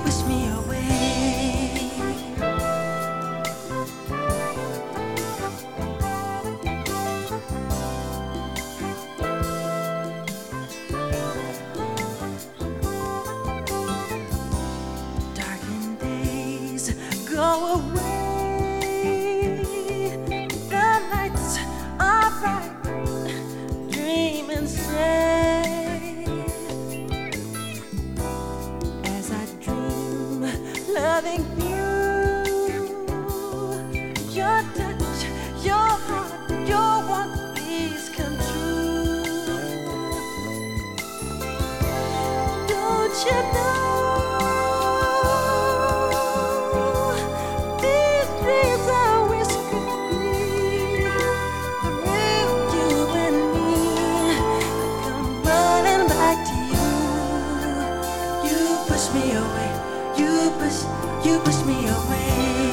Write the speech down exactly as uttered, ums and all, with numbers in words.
push me away. Darkened days go away. The nights are bright, dream and stay. As I dream, loving you, your touch, your heart, your one please come true. Don't you know? These dreams I wish could be the real you and me. I come running back to you. You push me away. You push, you push me away.